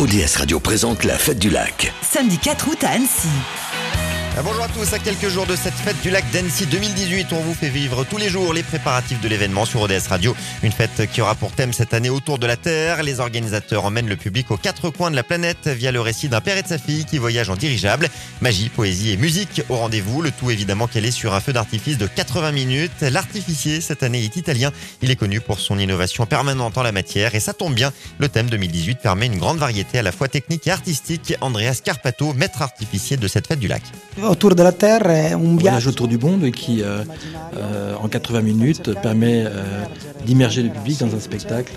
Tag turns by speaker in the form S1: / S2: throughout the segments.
S1: ODS Radio présente la Fête du Lac.
S2: Samedi 4 août à Annecy.
S3: Bonjour à tous, à quelques jours de cette fête du lac d'Annecy 2018, on vous fait vivre tous les jours les préparatifs de l'événement sur ODS Radio. Une fête qui aura pour thème cette année autour de la Terre. Les organisateurs emmènent le public aux quatre coins de la planète via le récit d'un père et de sa fille qui voyagent en dirigeable. Magie, poésie et musique au rendez-vous, le tout évidemment calé sur un feu d'artifice de 80 minutes. L'artificier cette année est italien, il est connu pour son innovation permanente en la matière et ça tombe bien, le thème 2018 permet une grande variété à la fois technique et artistique. Andrea Scarpato, maître artificier de cette fête du lac.
S4: Autour de la Terre, un
S5: voyage autour du monde qui, en 80 minutes, permet d'immerger le public dans un spectacle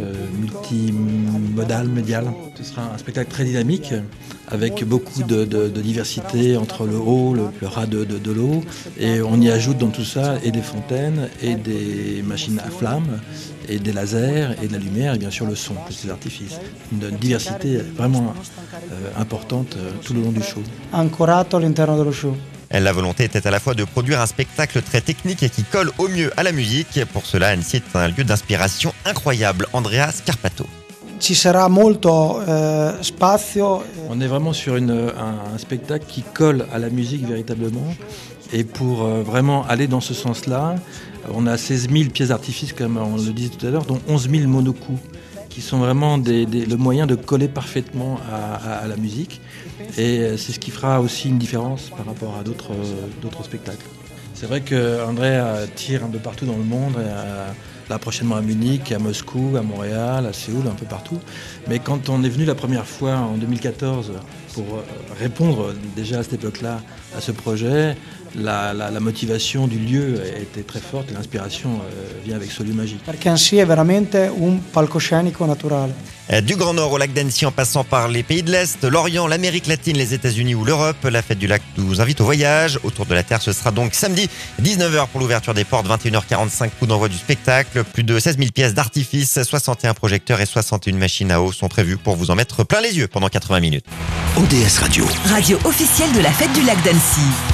S5: multimodal, médial. Ce sera un spectacle très dynamique, avec beaucoup de diversité entre le haut, le ras de l'eau. Et on y ajoute dans tout ça et des fontaines, et des machines à flammes, et des lasers, et de la lumière, et bien sûr le son, des artifices. Une diversité vraiment importante tout le long du show.
S4: Ancorato all'interno dello show.
S3: La volonté était à la fois de produire un spectacle très technique et qui colle au mieux à la musique. Pour cela, Annecy est un lieu d'inspiration incroyable. Andrea Scarpato.
S4: Ci sarà molto spazio.
S5: On est vraiment sur un spectacle qui colle à la musique véritablement. Et pour vraiment aller dans ce sens-là, on a 16 000 pièces d'artifice, comme on le disait tout à l'heure, dont 11 000 monocoups, qui sont vraiment le moyen de coller parfaitement à la musique. Et c'est ce qui fera aussi une différence par rapport à d'autres spectacles. C'est vrai qu'André tire un peu partout dans le monde, là prochainement à Munich, à Moscou, à Montréal, à Séoul, un peu partout. Mais quand on est venu la première fois en 2014 pour répondre déjà à cette époque-là à ce projet, la motivation du lieu était très forte et l'inspiration vient avec ce lieu magique.
S4: Perché Annecy è veramente un palcoscenico naturale.
S3: Du Grand Nord au lac d'Annecy en passant par les pays de l'Est, l'Orient, l'Amérique latine, les États-Unis ou l'Europe, la fête du lac nous invite au voyage. Autour de la Terre, ce sera donc samedi 19h pour l'ouverture des portes, 21h45 coup d'envoi du spectacle. Plus de 16 000 pièces d'artifice, 61 projecteurs et 61 machines à eau sont prévues pour vous en mettre plein les yeux pendant 80 minutes.
S1: ODS Radio.
S2: Radio officielle de la Fête du lac d'Annecy.